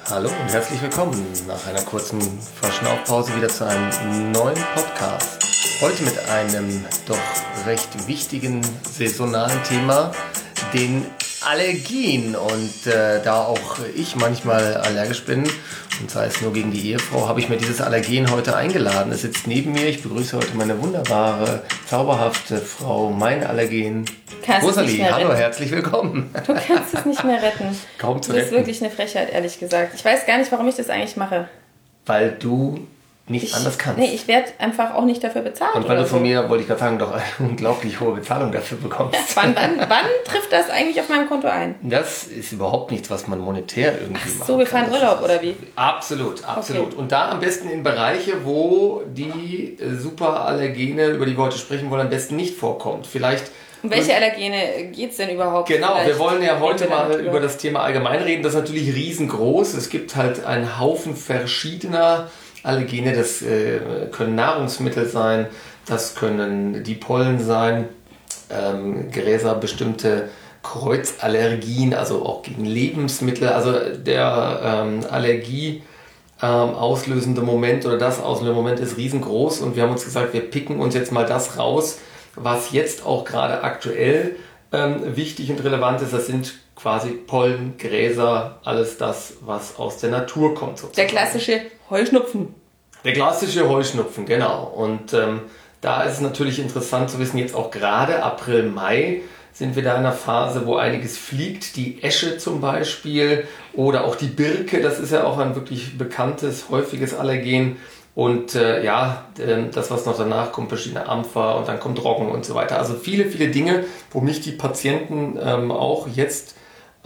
Hallo und herzlich willkommen nach einer kurzen Verschnaufpause wieder zu einem neuen Podcast. Heute mit einem doch recht wichtigen saisonalen Thema, den Allergien. Und da auch ich manchmal allergisch bin, und sei es nur gegen die Ehefrau, habe ich mir dieses Allergen heute eingeladen. Es sitzt neben mir. Ich begrüße heute meine wunderbare, zauberhafte Frau, mein Allergen. Rosalie, hallo, herzlich willkommen. Du kannst es nicht mehr retten. Kaum zu retten. Das retten. ist wirklich eine Frechheit, ehrlich gesagt. Ich weiß gar nicht, warum ich das eigentlich mache. Weil du nicht anders kannst. Nee, ich werde einfach auch nicht dafür bezahlt. Und weil du von mir, wollte ich gerade sagen, doch eine unglaublich hohe Bezahlung dafür bekommst. Wann trifft das eigentlich auf meinem Konto ein? Das ist überhaupt nichts, was man monetär irgendwie macht. So, wir fahren Urlaub, oder wie? Absolut, absolut. Okay. Und da am besten in Bereiche, wo die Superallergene, über die wir heute sprechen wollen, am besten nicht vorkommt. Vielleicht. Um welche Allergene geht es denn überhaupt? Genau, Vielleicht wir wollen ja heute mal über das Thema allgemein reden. Das ist natürlich riesengroß. Es gibt halt einen Haufen verschiedener Allergene. Das können Nahrungsmittel sein, das können die Pollen sein, Gräser, bestimmte Kreuzallergien, also auch gegen Lebensmittel. Also der Allergie auslösende Moment oder das auslösende Moment ist riesengroß. Und wir haben uns gesagt, wir picken uns jetzt mal das raus, was jetzt auch gerade aktuell wichtig und relevant ist. Das sind quasi Pollen, Gräser, alles das, was aus der Natur kommt. Sozusagen. Der klassische Heuschnupfen. Der klassische Heuschnupfen, genau. Und da ist es natürlich interessant zu wissen, jetzt auch gerade April, Mai sind wir da in einer Phase, wo einiges fliegt. Die Esche zum Beispiel oder auch die Birke, das ist ja auch ein wirklich bekanntes, häufiges Allergen. Und das, was noch danach kommt, verschiedene Ampfer und dann kommt Roggen und so weiter. Also viele, viele Dinge, wo mich die Patienten auch jetzt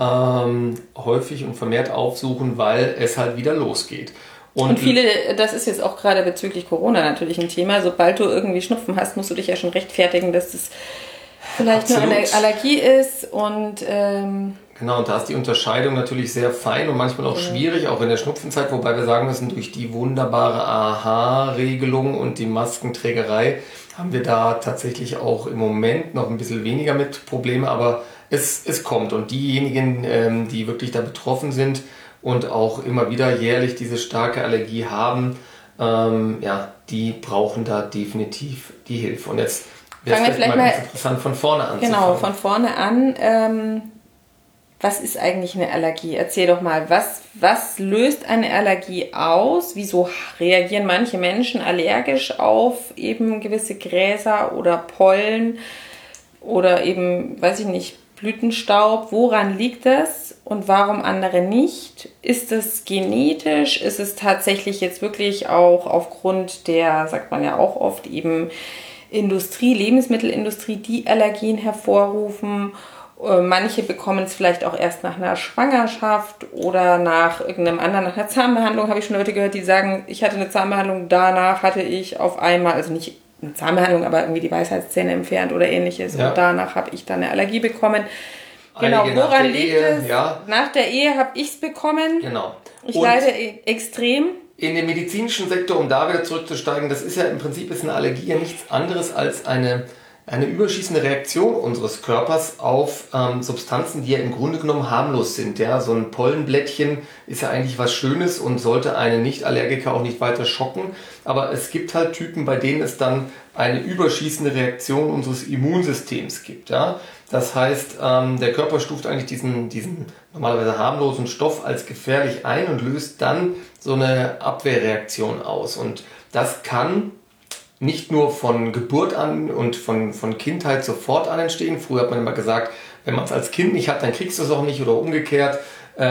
häufig und vermehrt aufsuchen, weil es halt wieder losgeht. Und viele, das ist jetzt auch gerade bezüglich Corona natürlich ein Thema, sobald du irgendwie Schnupfen hast, musst du dich ja schon rechtfertigen, dass das vielleicht Absolut. Nur eine Allergie ist und Genau, und da ist die Unterscheidung natürlich sehr fein und manchmal auch schwierig, auch in der Schnupfenzeit, wobei wir sagen müssen, durch die wunderbare AHA-Regelung und die Maskenträgerei haben wir da tatsächlich auch im Moment noch ein bisschen weniger mit Probleme, aber es kommt. Und diejenigen, die wirklich da betroffen sind und auch immer wieder jährlich diese starke Allergie haben, die brauchen da definitiv die Hilfe. Und jetzt wäre es vielleicht mal ganz interessant, von vorne anzufangen. Genau, von vorne an. Was ist eigentlich eine Allergie? Erzähl doch mal, was löst eine Allergie aus? Wieso reagieren manche Menschen allergisch auf eben gewisse Gräser oder Pollen oder eben, weiß ich nicht, Blütenstaub? Woran liegt das und warum andere nicht? Ist es genetisch? Ist es tatsächlich jetzt wirklich auch aufgrund der, sagt man ja auch oft, eben Lebensmittelindustrie, die Allergien hervorrufen? Manche bekommen es vielleicht auch erst nach einer Schwangerschaft oder nach irgendeinem anderen, nach einer Zahnbehandlung. Habe ich schon Leute gehört, die sagen, ich hatte eine Zahnbehandlung, danach hatte ich auf einmal, also nicht eine Zahnbehandlung, aber irgendwie die Weisheitszähne entfernt oder ähnliches. Ja. Und danach habe ich dann eine Allergie bekommen. Genau, woran liegt es? Ja. Nach der Ehe habe ich es bekommen. Genau. Ich leide extrem. In den medizinischen Sektor, um da wieder zurückzusteigen, das ist ja im Prinzip eine Allergie ja nichts anderes als eine überschießende Reaktion unseres Körpers auf Substanzen, die ja im Grunde genommen harmlos sind. Ja? So ein Pollenblättchen ist ja eigentlich was Schönes und sollte einen Nicht-Allergiker auch nicht weiter schocken. Aber es gibt halt Typen, bei denen es dann eine überschießende Reaktion unseres Immunsystems gibt. Ja? Das heißt, der Körper stuft eigentlich diesen normalerweise harmlosen Stoff als gefährlich ein und löst dann so eine Abwehrreaktion aus. Und das kann nicht nur von Geburt an und von Kindheit sofort an entstehen. Früher hat man immer gesagt, wenn man es als Kind nicht hat, dann kriegst du es auch nicht oder umgekehrt.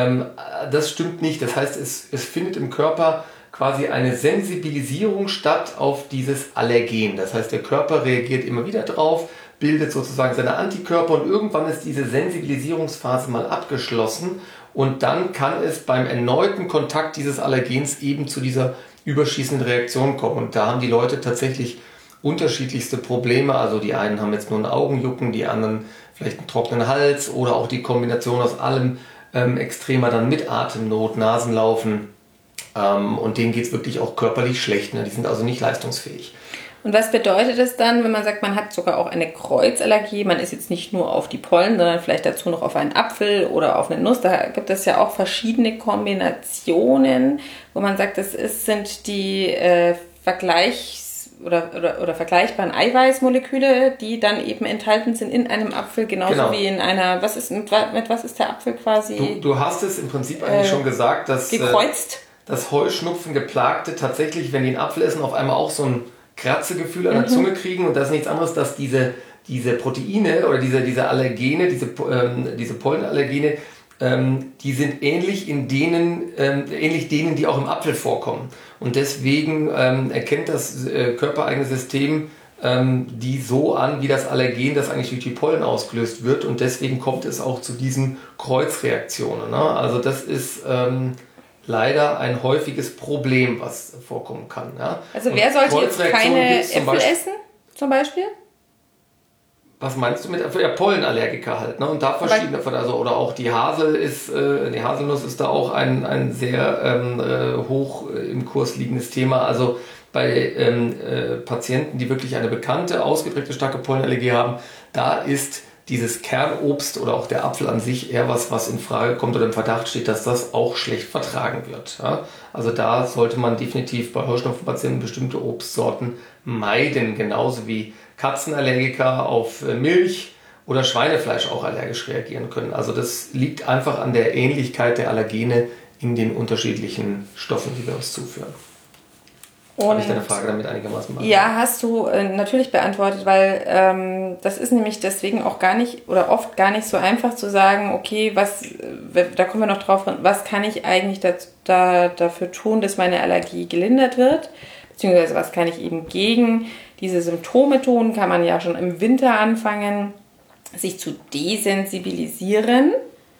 Das stimmt nicht. Das heißt, es findet im Körper quasi eine Sensibilisierung statt auf dieses Allergen. Das heißt, der Körper reagiert immer wieder drauf, bildet sozusagen seine Antikörper und irgendwann ist diese Sensibilisierungsphase mal abgeschlossen und dann kann es beim erneuten Kontakt dieses Allergens eben zu dieser überschießende Reaktion kommen. Und da haben die Leute tatsächlich unterschiedlichste Probleme. Also die einen haben jetzt nur ein Augenjucken, die anderen vielleicht einen trockenen Hals oder auch die Kombination aus allem extremer dann mit Atemnot, Nasenlaufen. Und denen geht es wirklich auch körperlich schlecht. Ne? Die sind also nicht leistungsfähig. Und was bedeutet es dann, wenn man sagt, man hat sogar auch eine Kreuzallergie? Man ist jetzt nicht nur auf die Pollen, sondern vielleicht dazu noch auf einen Apfel oder auf eine Nuss. Da gibt es ja auch verschiedene Kombinationen, wo man sagt, sind die oder vergleichbaren Eiweißmoleküle, die dann eben enthalten sind in einem Apfel, genauso wie in einer, mit was ist der Apfel quasi? Du hast es im Prinzip eigentlich schon gesagt, dass dass Heuschnupfen geplagte tatsächlich, wenn die einen Apfel essen, auf einmal auch so ein Kratzegefühl an der Zunge kriegen, und das ist nichts anderes, dass diese Proteine oder diese Allergene, diese Pollenallergene, die sind ähnlich denen, die auch im Apfel vorkommen. Und deswegen erkennt das körpereigene System die so an, wie das Allergen, das eigentlich durch die Pollen ausgelöst wird. Und deswegen kommt es auch zu diesen Kreuzreaktionen. Ne? Also das ist leider ein häufiges Problem, was vorkommen kann. Ja? Also wer sollte jetzt keine Äpfel essen, zum Beispiel? Was meinst du mit Pollenallergiker halt, ne? Und da verschiedene, also oder auch die Haselnuss ist da auch ein sehr hoch im Kurs liegendes Thema. Also bei Patienten, die wirklich eine bekannte, ausgeprägte starke Pollenallergie haben, da ist dieses Kernobst oder auch der Apfel an sich eher was in Frage kommt oder im Verdacht steht, dass das auch schlecht vertragen wird. Ja? Also da sollte man definitiv bei Heuschnupfenpatienten bestimmte Obstsorten meiden, genauso wie Katzenallergiker auf Milch oder Schweinefleisch auch allergisch reagieren können. Also das liegt einfach an der Ähnlichkeit der Allergene in den unterschiedlichen Stoffen, die wir uns zuführen. Habe ich deine Frage damit einigermaßen beantwortet? Ja, hast du natürlich beantwortet, weil das ist nämlich deswegen auch gar nicht oder oft gar nicht so einfach zu sagen, okay, da kommen wir noch drauf, was kann ich eigentlich dafür tun, dass meine Allergie gelindert wird, beziehungsweise was kann ich eben gegen diese Symptome tun, kann man ja schon im Winter anfangen, sich zu desensibilisieren.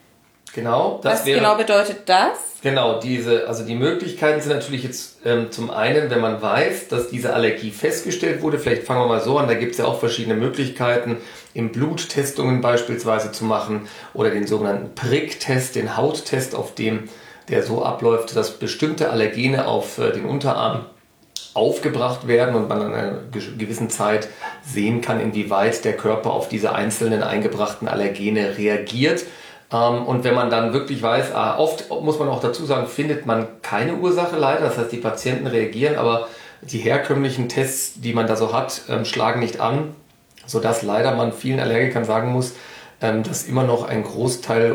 Genau. Was genau bedeutet das? Genau, die Möglichkeiten sind natürlich jetzt zum einen, wenn man weiß, dass diese Allergie festgestellt wurde, vielleicht fangen wir mal so an, da gibt es ja auch verschiedene Möglichkeiten, im Blut Testungen beispielsweise zu machen oder den sogenannten Pricktest, den Hauttest, der so abläuft, dass bestimmte Allergene auf den Unterarm aufgebracht werden und man an einer gewissen Zeit sehen kann, inwieweit der Körper auf diese einzelnen eingebrachten Allergene reagiert. Und wenn man dann wirklich weiß, oft muss man auch dazu sagen, findet man keine Ursache leider, das heißt die Patienten reagieren, aber die herkömmlichen Tests, die man da so hat, schlagen nicht an, sodass leider man vielen Allergikern sagen muss, dass immer noch ein Großteil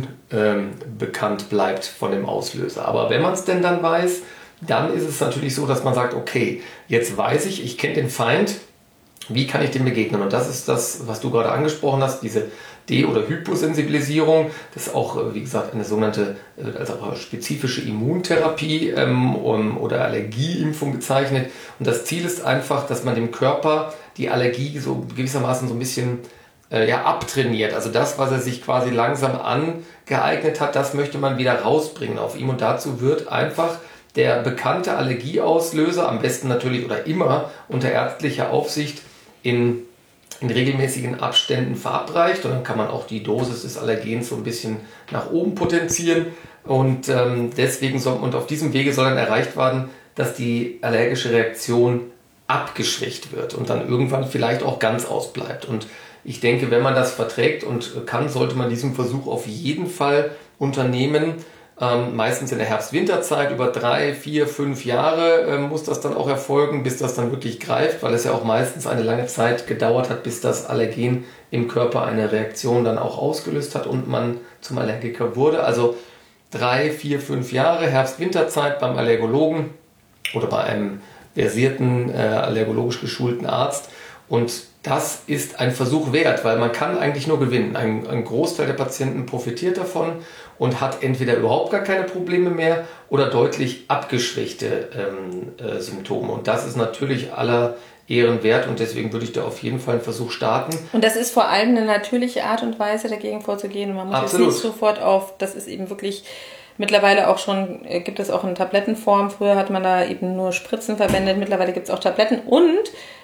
unbekannt bleibt von dem Auslöser. Aber wenn man es denn dann weiß, dann ist es natürlich so, dass man sagt, okay, jetzt weiß ich kenne den Feind, wie kann ich dem begegnen? Und das ist das, was du gerade angesprochen hast, diese De- oder Hyposensibilisierung. Das ist auch, wie gesagt, eine sogenannte also auch spezifische Immuntherapie oder Allergieimpfung bezeichnet. Und das Ziel ist einfach, dass man dem Körper die Allergie so gewissermaßen so ein bisschen abtrainiert. Also das, was er sich quasi langsam angeeignet hat, das möchte man wieder rausbringen auf ihm. Und dazu wird einfach der bekannte Allergieauslöser, am besten natürlich oder immer unter ärztlicher Aufsicht, in regelmäßigen Abständen verabreicht, und dann kann man auch die Dosis des Allergens so ein bisschen nach oben potenzieren, und und auf diesem Wege soll dann erreicht werden, dass die allergische Reaktion abgeschwächt wird und dann irgendwann vielleicht auch ganz ausbleibt. Und ich denke, wenn man das verträgt und kann, sollte man diesen Versuch auf jeden Fall unternehmen. Meistens in der Herbst-Winterzeit über 3, 4, 5 Jahre muss das dann auch erfolgen, bis das dann wirklich greift, weil es ja auch meistens eine lange Zeit gedauert hat, bis das Allergen im Körper eine Reaktion dann auch ausgelöst hat und man zum Allergiker wurde. Also 3, 4, 5 Jahre Herbst-Winterzeit beim Allergologen oder bei einem versierten, allergologisch geschulten Arzt, und das ist ein Versuch wert, weil man kann eigentlich nur gewinnen. Ein Großteil der Patienten profitiert davon und hat entweder überhaupt gar keine Probleme mehr oder deutlich abgeschwächte Symptome. Und das ist natürlich aller Ehren wert, und deswegen würde ich da auf jeden Fall einen Versuch starten. Und das ist vor allem eine natürliche Art und Weise, dagegen vorzugehen. Und man muss jetzt nicht sofort das ist eben wirklich mittlerweile auch schon, gibt es auch in Tablettenform. Früher hat man da eben nur Spritzen verwendet, mittlerweile gibt es auch Tabletten, und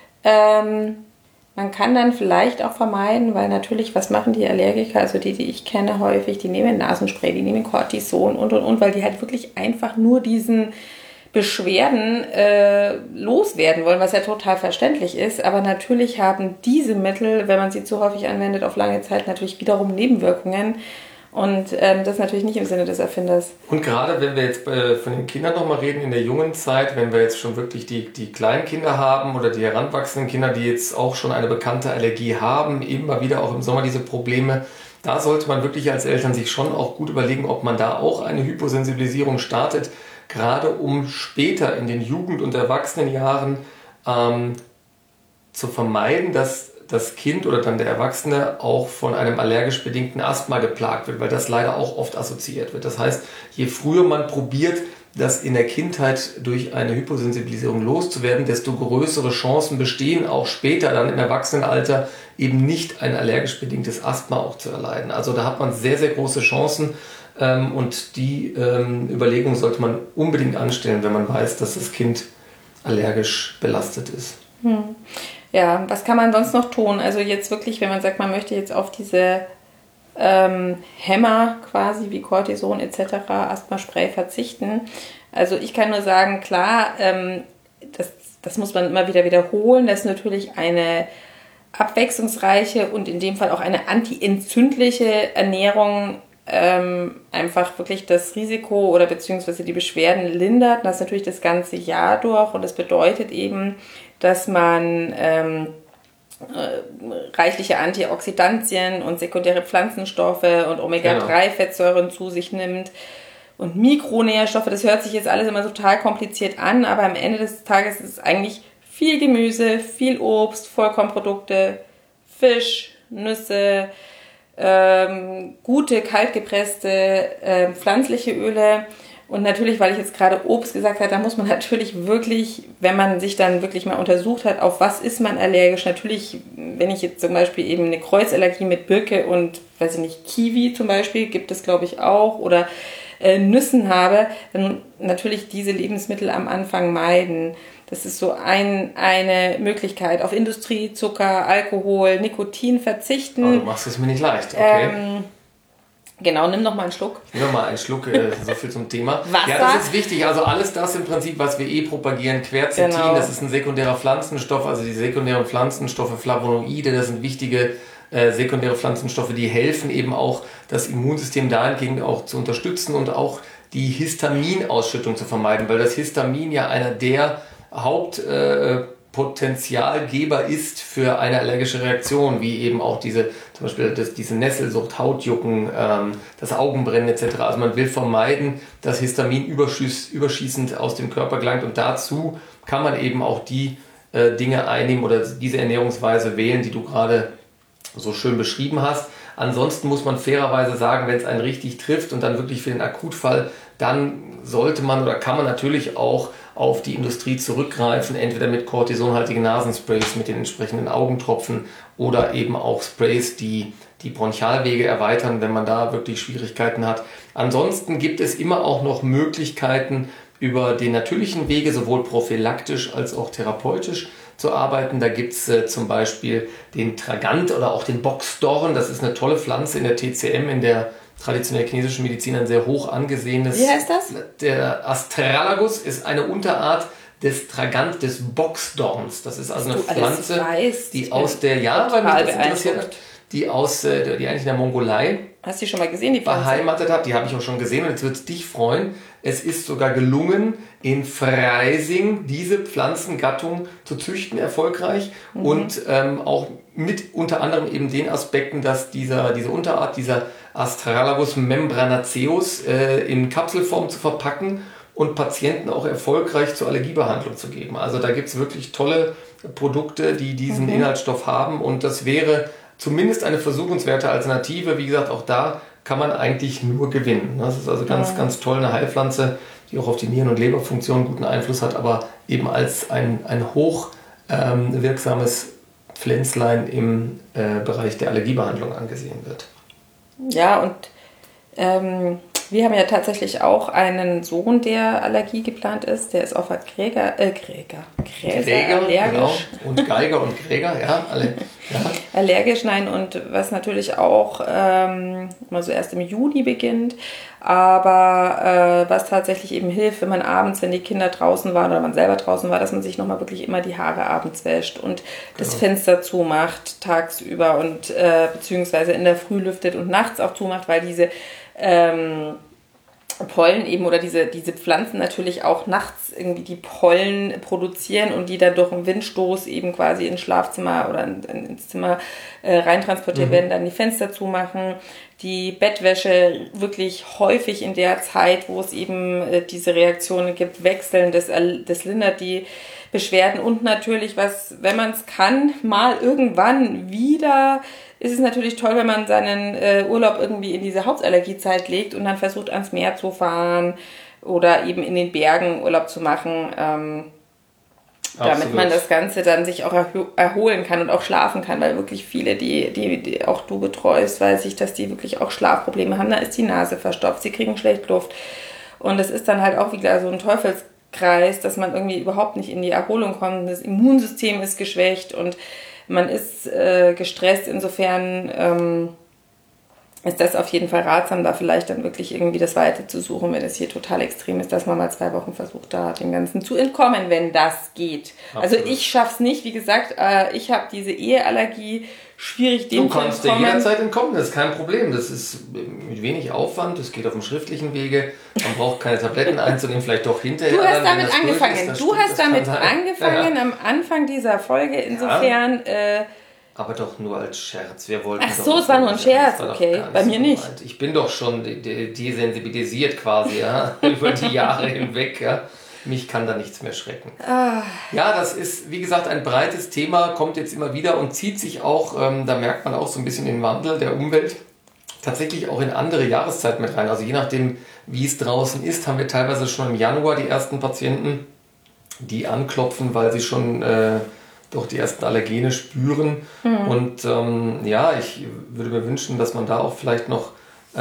man kann dann vielleicht auch vermeiden, weil natürlich, was machen die Allergiker, also die ich kenne häufig, die nehmen Nasenspray, die nehmen Cortison und, weil die halt wirklich einfach nur diesen Beschwerden loswerden wollen, was ja total verständlich ist. Aber natürlich haben diese Mittel, wenn man sie zu häufig anwendet, auf lange Zeit natürlich wiederum Nebenwirkungen. Und das ist natürlich nicht im Sinne des Erfinders. Und gerade wenn wir jetzt von den Kindern nochmal reden, in der jungen Zeit, wenn wir jetzt schon wirklich die kleinen Kinder haben oder die heranwachsenden Kinder, die jetzt auch schon eine bekannte Allergie haben, immer wieder auch im Sommer diese Probleme, da sollte man wirklich als Eltern sich schon auch gut überlegen, ob man da auch eine Hyposensibilisierung startet, gerade um später in den Jugend- und Erwachsenenjahren zu vermeiden, dass das Kind oder dann der Erwachsene auch von einem allergisch bedingten Asthma geplagt wird, weil das leider auch oft assoziiert wird. Das heißt, je früher man probiert, das in der Kindheit durch eine Hyposensibilisierung loszuwerden, desto größere Chancen bestehen, auch später dann im Erwachsenenalter eben nicht ein allergisch bedingtes Asthma auch zu erleiden. Also da hat man sehr, sehr große Chancen und die Überlegung sollte man unbedingt anstellen, wenn man weiß, dass das Kind allergisch belastet ist. Ja, was kann man sonst noch tun? Also jetzt wirklich, wenn man sagt, man möchte jetzt auf diese Hämmer quasi wie Cortison etc., Asthmaspray verzichten. Also ich kann nur sagen, klar, das muss man immer wieder wiederholen, dass natürlich eine abwechslungsreiche und in dem Fall auch eine antientzündliche Ernährung einfach wirklich das Risiko oder beziehungsweise die Beschwerden lindert. Das natürlich das ganze Jahr durch und das bedeutet eben, dass man reichliche Antioxidantien und sekundäre Pflanzenstoffe und Omega-3-Fettsäuren zu sich nimmt und Mikronährstoffe. Das hört sich jetzt alles immer total kompliziert an, aber am Ende des Tages ist es eigentlich viel Gemüse, viel Obst, Vollkornprodukte, Fisch, Nüsse, gute kaltgepresste pflanzliche Öle. Und natürlich, weil ich jetzt gerade Obst gesagt habe, da muss man natürlich wirklich, wenn man sich dann wirklich mal untersucht hat, auf was ist man allergisch. Natürlich, wenn ich jetzt zum Beispiel eben eine Kreuzallergie mit Birke und, weiß ich nicht, Kiwi zum Beispiel, gibt es glaube ich auch, oder Nüssen habe, dann natürlich diese Lebensmittel am Anfang meiden. Das ist so eine Möglichkeit. Auf Industriezucker, Alkohol, Nikotin verzichten. Aber du machst es mir nicht leicht, okay. Genau, nimm noch mal einen Schluck. Nimm noch mal einen Schluck, so viel zum Thema. Wasser. Ja, das ist wichtig. Also alles das im Prinzip, was wir propagieren. Quercetin, genau. Das ist ein sekundärer Pflanzenstoff, also die sekundären Pflanzenstoffe, Flavonoide, das sind wichtige sekundäre Pflanzenstoffe, die helfen eben auch, das Immunsystem dahingehend auch zu unterstützen und auch die Histaminausschüttung zu vermeiden, weil das Histamin ja einer der Hauptpotenzialgeber ist für eine allergische Reaktion, wie eben auch zum Beispiel diese Nesselsucht, Hautjucken, das Augenbrennen etc. Also man will vermeiden, dass Histamin überschießend aus dem Körper gelangt und dazu kann man eben auch die Dinge einnehmen oder diese Ernährungsweise wählen, die du gerade so schön beschrieben hast. Ansonsten muss man fairerweise sagen, wenn es einen richtig trifft und dann wirklich für den Akutfall, dann sollte man oder kann man natürlich auch auf die Industrie zurückgreifen, entweder mit kortisonhaltigen Nasensprays, mit den entsprechenden Augentropfen oder eben auch Sprays, die Bronchialwege erweitern, wenn man da wirklich Schwierigkeiten hat. Ansonsten gibt es immer auch noch Möglichkeiten, über den natürlichen Wege, sowohl prophylaktisch als auch therapeutisch zu arbeiten. Da gibt es zum Beispiel den Tragant oder auch den Boxdorn. Das ist eine tolle Pflanze in der TCM, in der traditionell chinesischen Medizin ein sehr hoch angesehenes. Wie heißt das? Der Astragalus ist eine Unterart des Tragant, des Boxdorns. Das ist also eine Pflanze, die aus der die eigentlich in der Mongolei Hast du die schon mal gesehen, die Pflanze? Beheimatet hat. Die habe ich auch schon gesehen und jetzt wird es dich freuen. Es ist sogar gelungen, in Freising diese Pflanzengattung zu züchten, erfolgreich. Und auch mit unter anderem eben den Aspekten, dass diese Unterart, dieser Astragalus membranaceus, in Kapselform zu verpacken und Patienten auch erfolgreich zur Allergiebehandlung zu geben. Also da gibt es wirklich tolle Produkte, die diesen Inhaltsstoff haben und das wäre zumindest eine versuchenswerte Alternative. Wie gesagt, auch da kann man eigentlich nur gewinnen. Das ist also ganz, ganz toll, eine Heilpflanze, die auch auf die Nieren- und Leberfunktion guten Einfluss hat, aber eben als ein hoch wirksames Pflänzlein im Bereich der Allergiebehandlung angesehen wird. Ja, und Wir haben ja tatsächlich auch einen Sohn, der Allergie geplant ist. Der ist auf Gräser allergisch. Genau. Und Geiger und Gräger, ja, alle. Ja. Allergisch, nein, und was natürlich auch mal so erst im Juni beginnt, aber was tatsächlich eben hilft, wenn man abends, wenn die Kinder draußen waren oder man selber draußen war, dass man sich nochmal wirklich immer die Haare abends wäscht und das Fenster zumacht tagsüber und beziehungsweise in der Früh lüftet und nachts auch zumacht, weil diese Pollen eben oder diese Pflanzen natürlich auch nachts irgendwie die Pollen produzieren und die dann durch einen Windstoß eben quasi ins Schlafzimmer oder ins Zimmer reintransportiert werden, dann die Fenster zumachen, die Bettwäsche wirklich häufig in der Zeit, wo es eben diese Reaktionen gibt, wechseln, das lindert die Beschwerden und natürlich, wenn man es kann, mal irgendwann wieder, ist es natürlich toll, wenn man seinen Urlaub irgendwie in diese Hauptallergiezeit legt und dann versucht, ans Meer zu fahren oder eben in den Bergen Urlaub zu machen, damit man das Ganze dann sich auch erholen kann und auch schlafen kann, weil wirklich viele, die auch du betreust, weiß ich, dass die wirklich auch Schlafprobleme haben, da ist die Nase verstopft, sie kriegen schlecht Luft und das ist dann halt auch wieder so ein Teufelskreis, dass man irgendwie überhaupt nicht in die Erholung kommt, das Immunsystem ist geschwächt und man ist gestresst, insofern ist das auf jeden Fall ratsam, da vielleicht dann wirklich irgendwie das Weite zu suchen, wenn es hier total extrem ist, dass man mal 2 Wochen versucht, da dem Ganzen zu entkommen, wenn das geht. Absolut. Also ich schaff's nicht, wie gesagt, ich habe diese Eheallergie, schwierig dem zu entkommen. Du kannst dir jederzeit entkommen, das ist kein Problem, das ist mit wenig Aufwand, das geht auf dem schriftlichen Wege, man braucht keine Tabletten einzunehmen, vielleicht doch hinterher. Du hast damit angefangen, am Anfang dieser Folge, insofern... Aber doch nur als Scherz. Wir wollten Ach so, es war nur ein Scherz, okay. Bei mir nicht. Ich bin doch schon desensibilisiert quasi, ja, über die Jahre hinweg, ja. Mich kann da nichts mehr schrecken. Ja, das ist, wie gesagt, ein breites Thema, kommt jetzt immer wieder und zieht sich auch, da merkt man auch so ein bisschen den Wandel der Umwelt, tatsächlich auch in andere Jahreszeiten mit rein. Also je nachdem, wie es draußen ist, haben wir teilweise schon im Januar die ersten Patienten, die anklopfen, weil sie schon... doch die ersten Allergene spüren. Und ich würde mir wünschen, dass man da auch vielleicht noch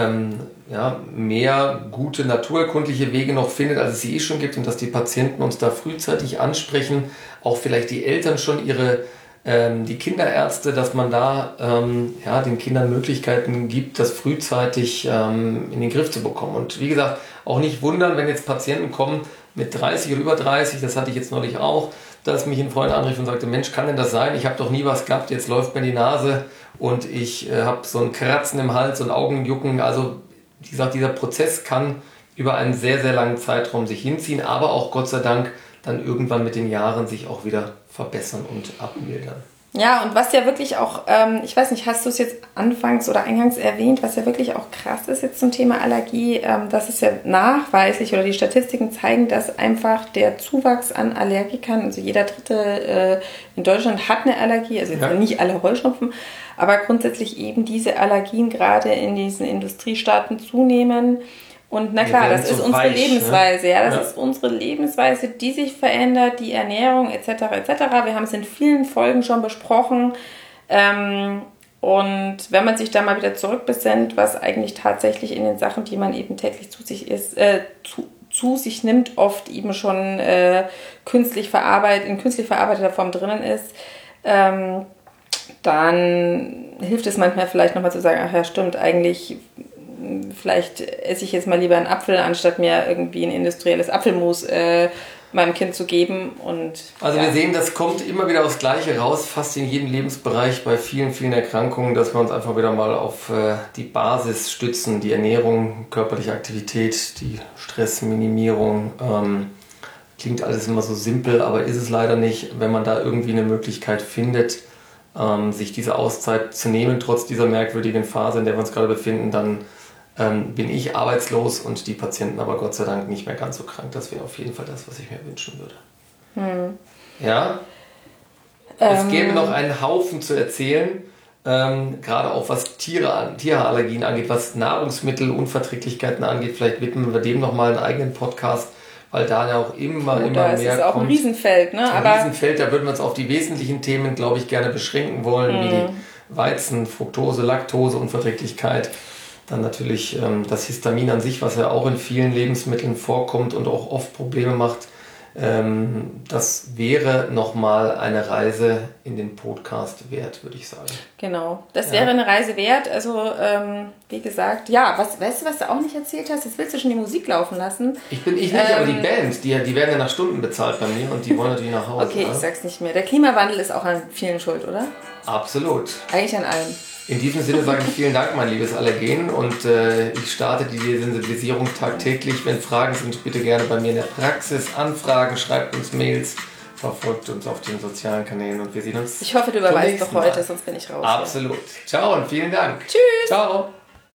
mehr gute naturerkundliche Wege noch findet, als es sie schon gibt und dass die Patienten uns da frühzeitig ansprechen, auch vielleicht die Eltern schon die Kinderärzte, dass man da den Kindern Möglichkeiten gibt, das frühzeitig in den Griff zu bekommen. Und wie gesagt, auch nicht wundern, wenn jetzt Patienten kommen mit 30 oder über 30, das hatte ich jetzt neulich auch, dass mich ein Freund anrief und sagte, Mensch, kann denn das sein? Ich habe doch nie was gehabt, jetzt läuft mir die Nase und ich habe so ein Kratzen im Hals und Augenjucken. Also wie gesagt, dieser Prozess kann über einen sehr, sehr langen Zeitraum sich hinziehen, aber auch Gott sei Dank dann irgendwann mit den Jahren sich auch wieder verbessern und abmildern. Ja, und was ja wirklich auch, ich weiß nicht, hast du es jetzt anfangs oder eingangs erwähnt, was ja wirklich auch krass ist jetzt zum Thema Allergie, das ist ja nachweislich oder die Statistiken zeigen, dass einfach der Zuwachs an Allergikern, also jeder Dritte in Deutschland hat eine Allergie, also jetzt nicht alle Heuschnupfen, aber grundsätzlich eben diese Allergien gerade in diesen Industriestaaten zunehmen. Und na klar, das ist unsere Lebensweise, ne? Das ist unsere Lebensweise, die sich verändert, die Ernährung etc. etc. Wir haben es in vielen Folgen schon besprochen. Und wenn man sich da mal wieder zurückbesinnt, was eigentlich tatsächlich in den Sachen, die man eben täglich zu sich nimmt, oft eben schon in künstlich verarbeiteter Form drinnen ist, dann hilft es manchmal vielleicht nochmal zu sagen, ach ja, stimmt, eigentlich... Vielleicht esse ich jetzt mal lieber einen Apfel, anstatt mir irgendwie ein industrielles Apfelmus meinem Kind zu geben. Wir sehen, das kommt immer wieder aufs Gleiche raus, fast in jedem Lebensbereich, bei vielen, vielen Erkrankungen, dass wir uns einfach wieder mal auf die Basis stützen, die Ernährung, körperliche Aktivität, die Stressminimierung. Klingt alles immer so simpel, aber ist es leider nicht. Wenn man da irgendwie eine Möglichkeit findet, sich diese Auszeit zu nehmen, trotz dieser merkwürdigen Phase, in der wir uns gerade befinden, dann bin ich arbeitslos und die Patienten aber Gott sei Dank nicht mehr ganz so krank. Das wäre auf jeden Fall das, was ich mir wünschen würde. Ja? Es gäbe noch einen Haufen zu erzählen, gerade auch was Tierallergien angeht, was Nahrungsmittelunverträglichkeiten angeht. Vielleicht widmen wir dem nochmal einen eigenen Podcast, weil da ja auch immer mehr kommt. Das ist auch ein Riesenfeld, ne? Riesenfeld, da würden wir uns auf die wesentlichen Themen, glaube ich, gerne beschränken wollen, wie die Weizen, Fructose, Laktose, Unverträglichkeit. Dann natürlich das Histamin an sich, was ja auch in vielen Lebensmitteln vorkommt und auch oft Probleme macht. Das wäre nochmal eine Reise in den Podcast wert, würde ich sagen. Genau, das wäre eine Reise wert. Also, wie gesagt, ja, weißt du, was du auch nicht erzählt hast? Jetzt willst du schon die Musik laufen lassen. Ich nicht, aber die Band, die werden ja nach Stunden bezahlt bei mir und die wollen natürlich nach Hause. Okay, ich sag's nicht mehr. Der Klimawandel ist auch an vielen schuld, oder? Absolut. Eigentlich an allem. In diesem Sinne sage ich vielen Dank, mein liebes Allergen, und ich starte die Sensibilisierung tagtäglich. Wenn Fragen sind, bitte gerne bei mir in der Praxis anfragen, schreibt uns Mails, verfolgt uns auf den sozialen Kanälen und wir sehen uns. Ich hoffe, du überweist doch heute, sonst bin ich raus. Absolut. Ciao und vielen Dank. Tschüss. Ciao.